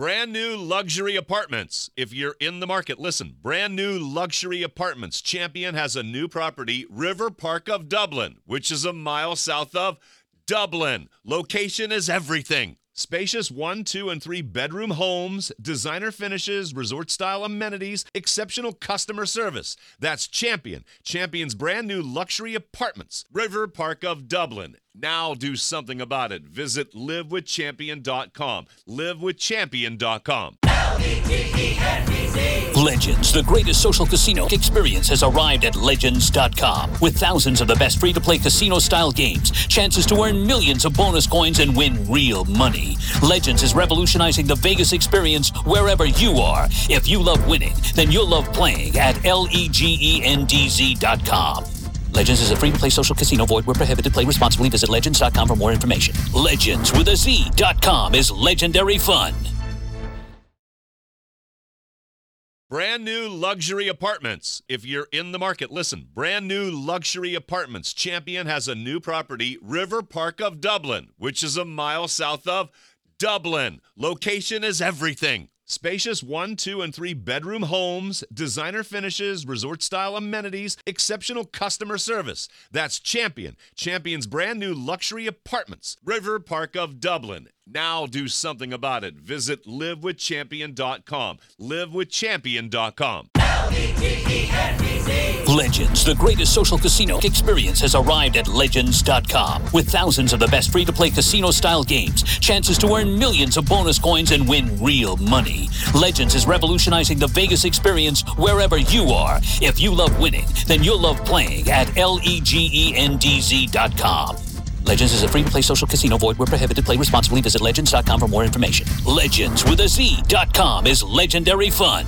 Brand new luxury apartments. If you're in the market, listen. Brand new luxury apartments. Champion has a new property, River Park of Dublin, which is a mile south of Dublin. Location is everything. Spacious 1, 2, and 3 bedroom homes, designer finishes, resort-style amenities, exceptional customer service. That's Champion. Champion's brand new luxury apartments, River Park of Dublin. Now do something about it. Visit livewithchampion.com. livewithchampion.com. Legends, the greatest social casino experience, has arrived at Legends.com. With thousands of the best free-to-play casino-style games, chances to earn millions of bonus coins and win real money. Legends is revolutionizing the Vegas experience wherever you are. If you love winning, then you'll love playing at LEGENDZ.com. Legends is a free-to-play social casino. Void where prohibited. Play responsibly. Visit Legends.com for more information. Legends with a Z.com is legendary fun. Brand new luxury apartments. If you're in the market, listen. Brand new luxury apartments. Champion has a new property, River Park of Dublin, which is a mile south of Dublin. Location is everything. Spacious 1, 2, and 3 bedroom homes, designer finishes, resort-style amenities, exceptional customer service. That's Champion. Champion's brand new luxury apartments, River Park of Dublin. Now do something about it. Visit livewithchampion.com. livewithchampion.com. Legends, the greatest social casino experience, has arrived at Legends.com. With thousands of the best free-to-play casino-style games, chances to earn millions of bonus coins and win real money. Legends is revolutionizing the Vegas experience wherever you are. If you love winning, then you'll love playing at LEGENDZ.com. Legends is a free-to-play social casino. Void where prohibited. Play responsibly. Visit Legends.com for more information. Legends with a Z.com is legendary fun.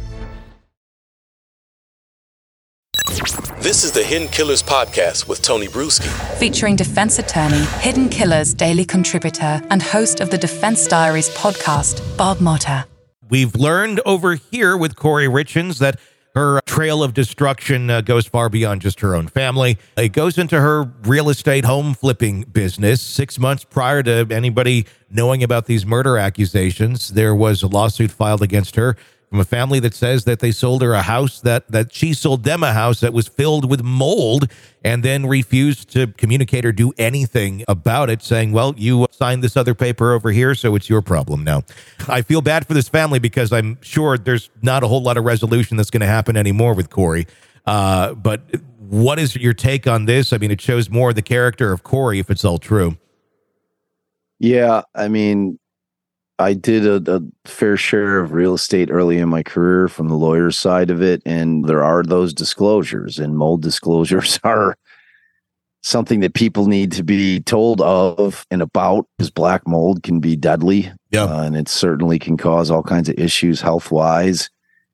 This is the Hidden Killers Podcast with Tony Bruschi. Featuring defense attorney, Hidden Killers daily contributor, and host of the Defense Diaries podcast, Bob Motta. We've learned over here with Corey Richins that her trail of destruction goes far beyond just her own family. It goes into her real estate home flipping business. 6 months prior to anybody knowing about these murder accusations, there was a lawsuit filed against her from a family that says that they sold her a house, that she sold them a house that was filled with mold, and then refused to communicate or do anything about it, saying, well, you signed this other paper over here, so it's your problem now. I feel bad for this family because I'm sure there's not a whole lot of resolution that's going to happen anymore with Corey. But what is your take on this? I mean, it shows more of the character of Corey if it's all true. Yeah, I mean, I did a fair share of real estate early in my career from the lawyer's side of it, and there are those disclosures, and mold disclosures are something that people need to be told of and about, because black mold can be deadly, and it certainly can cause all kinds of issues health-wise.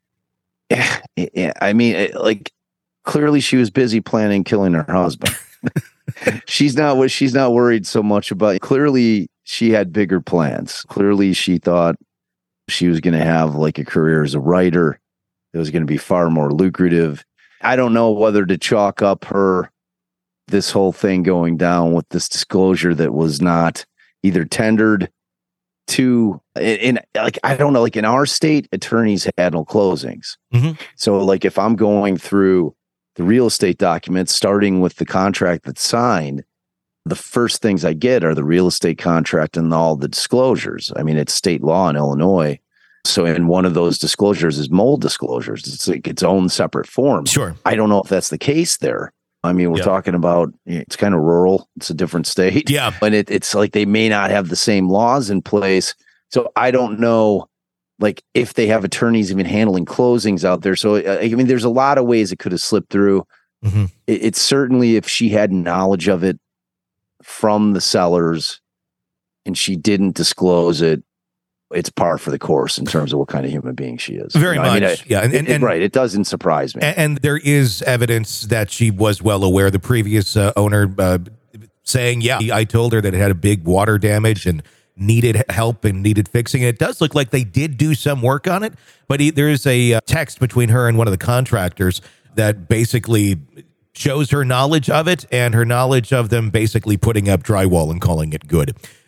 I mean, clearly she was busy planning killing her husband. She's not worried so much about. Clearly, she had bigger plans. Clearly, she thought she was going to have like a career as a writer. It was going to be far more lucrative. I don't know whether to chalk up this whole thing going down with this disclosure that was not either tendered to, I don't know, like in our state, attorneys handle closings. Mm-hmm. So like if I'm going through the real estate documents, starting with the contract that's signed, the first things I get are the real estate contract and all the disclosures. I mean, it's state law in Illinois. So in one of those disclosures is mold disclosures. It's like its own separate form. Sure. I don't know if that's the case there. I mean, we're talking about, it's kind of rural. It's a different state. Yeah. But it's like they may not have the same laws in place. So I don't know, like, if they have attorneys even handling closings out there. So, I mean, there's a lot of ways it could have slipped through. Mm-hmm. It's certainly, if she had knowledge of it from the sellers and she didn't disclose it, it's par for the course in terms of what kind of human being she is. Very much. I mean, and right. It doesn't surprise me. And there is evidence that she was well aware. The previous owner saying, I told her that it had a big water damage and needed help and needed fixing. It does look like they did do some work on it, but there is a text between her and one of the contractors that basically shows her knowledge of it and her knowledge of them basically putting up drywall and calling it good.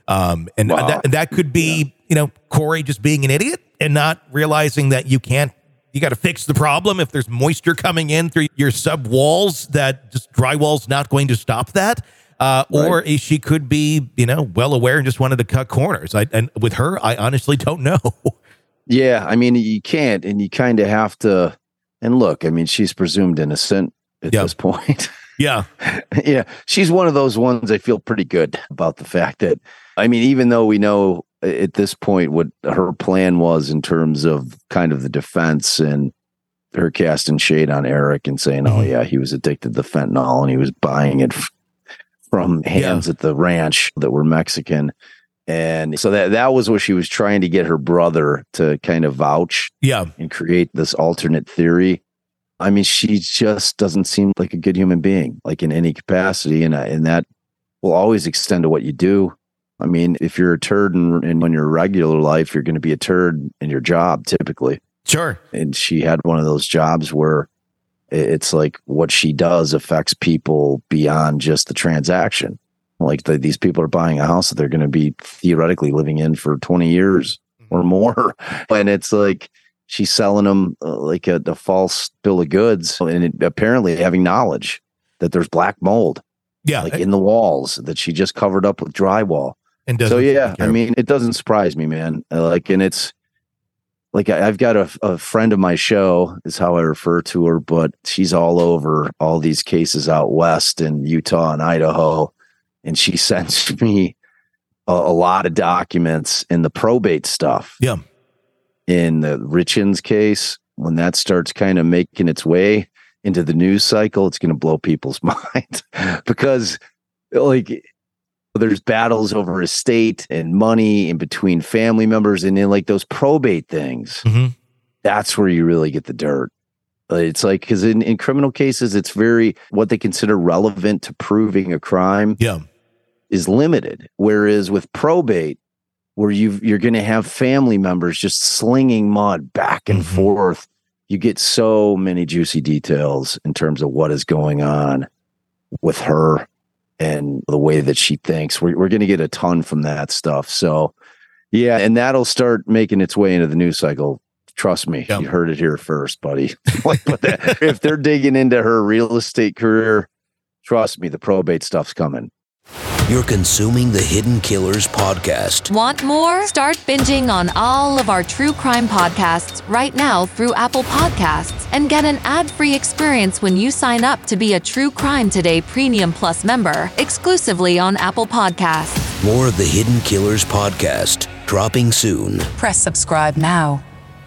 And that could be, Corey just being an idiot and not realizing that you got to fix the problem. If there's moisture coming in through your sub walls, that just drywall's not going to stop that. Or she could be, well aware and just wanted to cut corners. And with her, I honestly don't know. Yeah. I mean, you can't, and you kind of have to, and look, I mean, she's presumed innocent at this point. Yeah. Yeah. She's one of those ones I feel pretty good about the fact that, I mean, even though we know at this point what her plan was in terms of kind of the defense and her casting shade on Eric and saying, oh yeah, he was addicted to fentanyl and he was buying it from hands at the ranch that were Mexican. And so that was what she was trying to get her brother to kind of vouch and create this alternate theory. I mean, she just doesn't seem like a good human being, like in any capacity. And that will always extend to what you do. I mean, if you're a turd in your regular life, you're going to be a turd in your job, typically. Sure. And she had one of those jobs where it's like what she does affects people beyond just the transaction. Like these people are buying a house that they're going to be theoretically living in for 20 years or more. And it's like, she's selling them like a false bill of goods, and apparently having knowledge that there's black mold, in the walls that she just covered up with drywall. And so I mean, it doesn't surprise me, man. And it's like I've got a friend of my show is how I refer to her, but she's all over all these cases out west in Utah and Idaho, and she sends me a lot of documents in the probate stuff. Yeah. In the Richins case, when that starts kind of making its way into the news cycle, it's going to blow people's mind because like there's battles over estate and money in between family members. And then like those probate things, that's where you really get the dirt. It's like, because in criminal cases, it's very, what they consider relevant to proving a crime is limited. Whereas with probate, where you're going to have family members just slinging mud back and forth. You get so many juicy details in terms of what is going on with her and the way that she thinks. We're going to get a ton from that stuff. So, yeah, and that'll start making its way into the news cycle. Trust me, you heard it here first, buddy. If they're digging into her real estate career, trust me, the probate stuff's coming. You're consuming the Hidden Killers podcast. Want more? Start binging on all of our true crime podcasts right now through Apple Podcasts and get an ad-free experience when you sign up to be a True Crime Today Premium Plus member exclusively on Apple Podcasts. More of the Hidden Killers podcast dropping soon. Press subscribe now.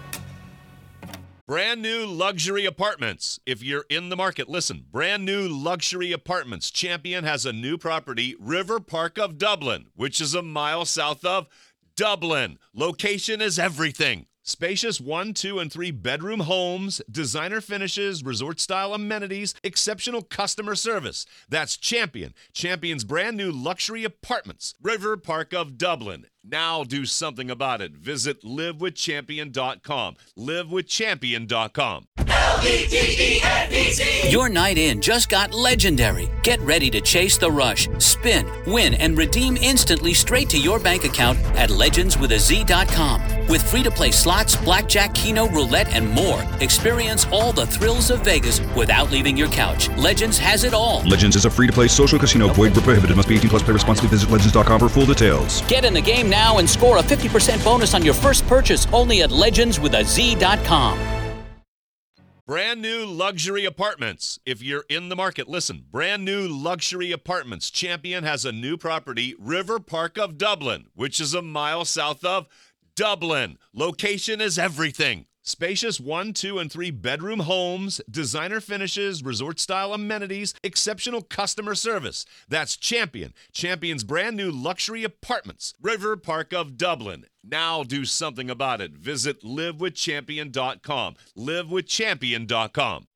Brand new luxury apartments. If you're in the market, listen. Brand new luxury apartments. Champion has a new property, River Park of Dublin, which is a mile south of Dublin. Location is everything. Spacious 1, 2, and 3 bedroom homes, designer finishes, resort-style amenities, exceptional customer service. That's Champion. Champion's brand new luxury apartments, River Park of Dublin. Now do something about it. Visit livewithchampion.com. Livewithchampion.com. LVTENBC. Your night in just got legendary. Get ready to chase the rush, spin, win, and redeem instantly straight to your bank account at legendswithaz.com. With free-to-play slots, blackjack, keno, roulette, and more. Experience all the thrills of Vegas without leaving your couch. Legends has it all. Legends is a free-to-play social casino. Void where prohibited. Must be 18 plus. Play responsibly. Visit legends.com for full details. Get in the game now and score a 50% bonus on your first purchase only at legendswithaz.com. Brand new luxury apartments. If you're in the market, listen. Brand new luxury apartments. Champion has a new property, River Park of Dublin, which is a mile south of Dublin. Location is everything. Spacious 1, 2, and 3 bedroom homes, designer finishes, resort-style amenities, exceptional customer service. That's Champion. Champion's brand new luxury apartments, River Park of Dublin. Now do something about it. Visit livewithchampion.com. Livewithchampion.com.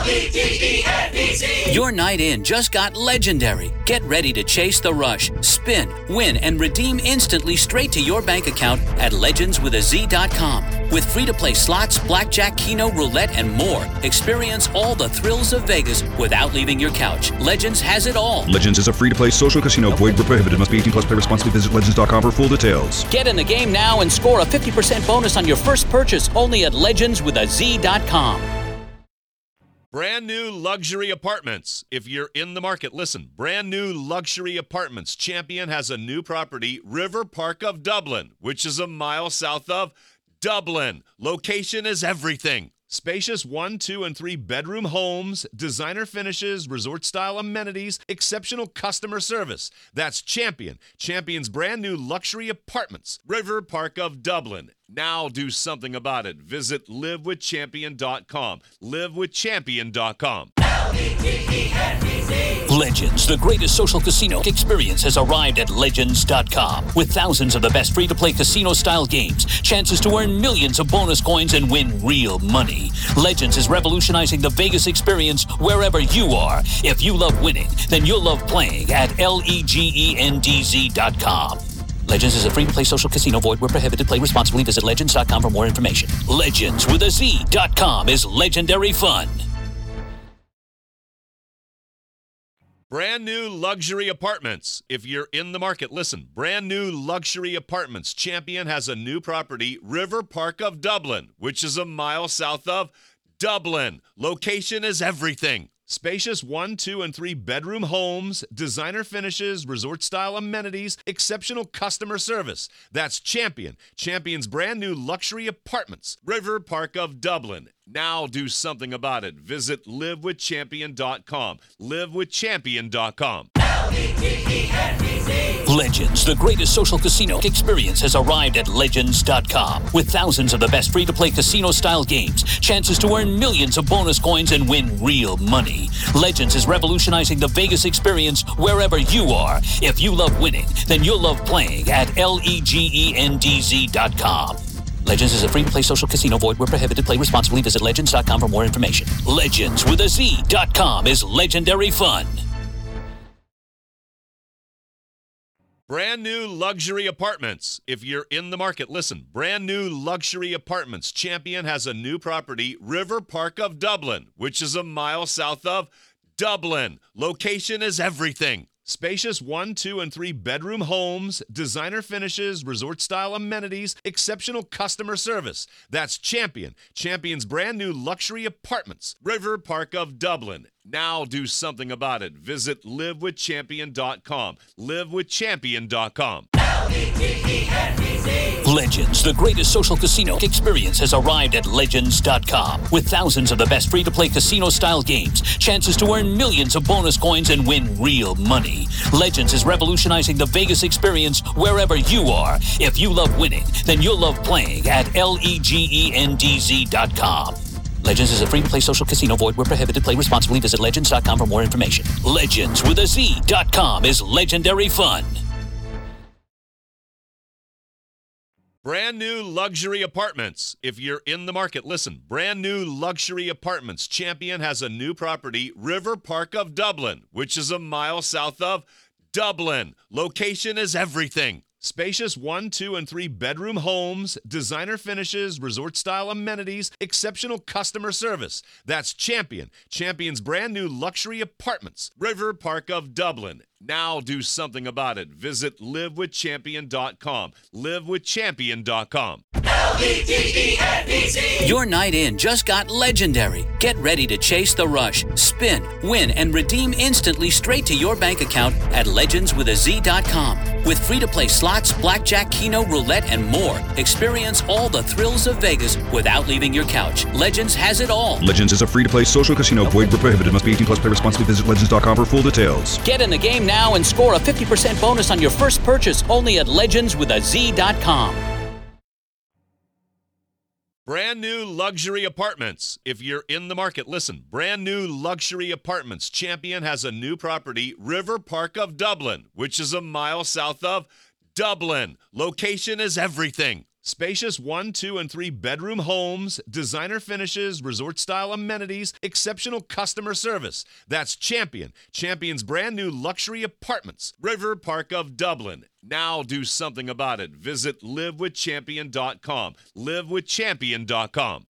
Your night in just got legendary. Get ready to chase the rush, spin, win, and redeem instantly straight to your bank account at legendswithaz.com. With free-to-play slots, blackjack, keno, roulette, and more, experience all the thrills of Vegas without leaving your couch. Legends has it all. Legends is a free-to-play social casino. Void where prohibited. Must be 18 plus. Play responsibly. Visit legends.com for full details. Get in the game now and score a 50% bonus on your first purchase only at legendswithaz.com. Brand new luxury apartments. If you're in the market, listen. Brand new luxury apartments. Champion has a new property, River Park of Dublin, which is a mile south of Dublin. Location is everything. Spacious 1, 2, and 3 bedroom homes, designer finishes, resort-style amenities, exceptional customer service. That's Champion. Champion's brand new luxury apartments, River Park of Dublin. Now do something about it. Visit livewithchampion.com. livewithchampion.com. Legends, the greatest social casino experience, has arrived at Legends.com. With thousands of the best free-to-play casino-style games, chances to earn millions of bonus coins and win real money. Legends is revolutionizing the Vegas experience wherever you are. If you love winning, then you'll love playing at LEGENDZ.com. Legends is a free-to-play social casino. Void where prohibited. Play responsibly. Visit Legends.com for more information. Legends.com is legendary fun. Brand new luxury apartments. If you're in the market, listen. Brand new luxury apartments. Champion has a new property, River Park of Dublin, which is a mile south of Dublin. Location is everything. Spacious 1, 2, and 3 bedroom homes, designer finishes, resort-style amenities, exceptional customer service. That's Champion. Champion's brand new luxury apartments, River Park of Dublin. Now do something about it. Visit livewithchampion.com. livewithchampion.com. Legends, the greatest social casino experience, has arrived at Legends.com. With thousands of the best free-to-play casino-style games, chances to earn millions of bonus coins and win real money. Legends is revolutionizing the Vegas experience wherever you are. If you love winning, then you'll love playing at LEGENDZ.com. Legends is a free-to-play social casino. Void where prohibited. Play responsibly. Visit Legends.com for more information. Legendswithaz.com is legendary fun. Brand new luxury apartments. If you're in the market, listen. Brand new luxury apartments. Champion has a new property, River Park of Dublin, which is a mile south of Dublin. Location is everything. Spacious 1, 2, and 3 bedroom homes, designer finishes, resort-style amenities, exceptional customer service. That's Champion. Champion's brand new luxury apartments, River Park of Dublin. Now do something about it. Visit livewithchampion.com. livewithchampion.com. Legends, the greatest social casino experience, has arrived at Legends.com. With thousands of the best free-to-play casino-style games, chances to earn millions of bonus coins and win real money. Legends is revolutionizing the Vegas experience wherever you are. If you love winning, then you'll love playing at LEGENDZ.com. Legends is a free-to-play social casino. Void where prohibited. Play responsibly. Visit Legends.com for more information. Legendswithaz.com is legendary fun. Brand new luxury apartments. If you're in the market, listen. Brand new luxury apartments. Champion has a new property, River Park of Dublin, which is a mile south of Dublin. Location is everything. Spacious 1, 2, and 3 bedroom homes, designer finishes, resort-style amenities, exceptional customer service. That's Champion. Champion's brand new luxury apartments, River Park of Dublin. Now do something about it. Visit livewithchampion.com. livewithchampion.com. LEGENDZ. Your night in just got legendary. Get ready to chase the rush, spin, win, and redeem instantly straight to your bank account at legendswithaz.com. With free-to-play slots, blackjack, keno, roulette, and more, experience all the thrills of Vegas without leaving your couch. Legends has it all. Legends is a free-to-play social casino. Void where prohibited. Must be 18 plus. Play responsibly. Visit legends.com for full details. Get in the game now and score a 50% bonus on your first purchase only at legendswithaz.com. Brand new luxury apartments. If you're in the market, listen. Brand new luxury apartments. Champion has a new property, River Park of Dublin, which is a mile south of Dublin. Location is everything. Spacious 1, 2, and 3 bedroom homes, designer finishes, resort-style amenities, exceptional customer service. That's Champion. Champion's brand new luxury apartments. River Park of Dublin. Now do something about it. Visit livewithchampion.com. Livewithchampion.com.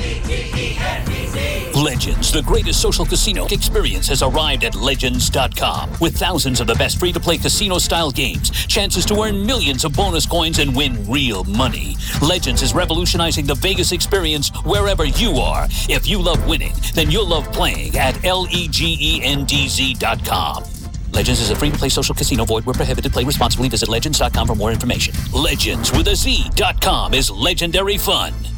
Legends, the greatest social casino experience, has arrived at Legends.com. With thousands of the best free-to-play casino-style games, chances to earn millions of bonus coins and win real money. Legends is revolutionizing the Vegas experience wherever you are. If you love winning, then you'll love playing at LEGENDZ.com. Legends is a free-to-play social casino. Void where prohibited. Play responsibly. Visit Legends.com for more information. Legends with a Z.com is legendary fun.